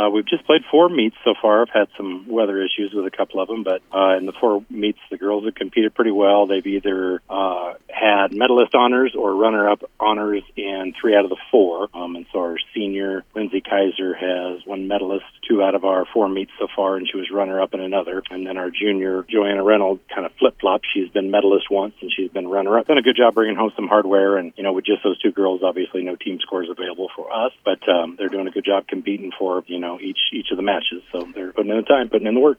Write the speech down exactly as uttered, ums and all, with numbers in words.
Uh, we've just played four meets so far. I've had some weather issues with a couple of them, but uh, in the four meets, the girls have competed pretty well. They've either uh, had medalist honors or runner-up honors in three out of the four. Um, and so our senior, Lindsay Kaiser, has one medalist, two out of our four meets so far, and she was runner-up in another. And then our junior, Joanna Reynolds, kind of flip-flopped. She's been medalist once, and she's been runner-up. Done a good job bringing home some hardware, and, you know, with just those two girls, obviously no team scores available for us, but um, they're doing a good job competing for, you know, each each of the matches. So they're putting in the time, putting in the work.